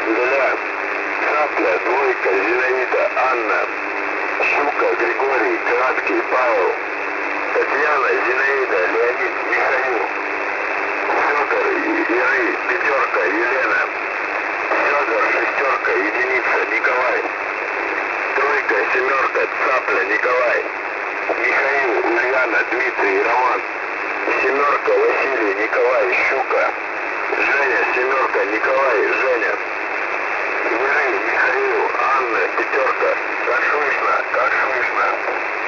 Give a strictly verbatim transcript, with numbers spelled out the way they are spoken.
Илья, Цапля, Двойка, Зинаида, Анна, Щука, Григорий, Краткий, Павел, Татьяна, Зинаида, Леонид, Михаил, Федор, Иры, Пятерка, Елена, Федор, Шестерка, Единица, Николай, Тройка, Семерка, Цапля, Николай, Михаил, Ульяна, Дмитрий, Роман, Семерка, Василий, Николай, Щука, Женя, Семерка, Николай, Женя, Иры, Михаил, Анна, Пятерка, как слышно, как слышно.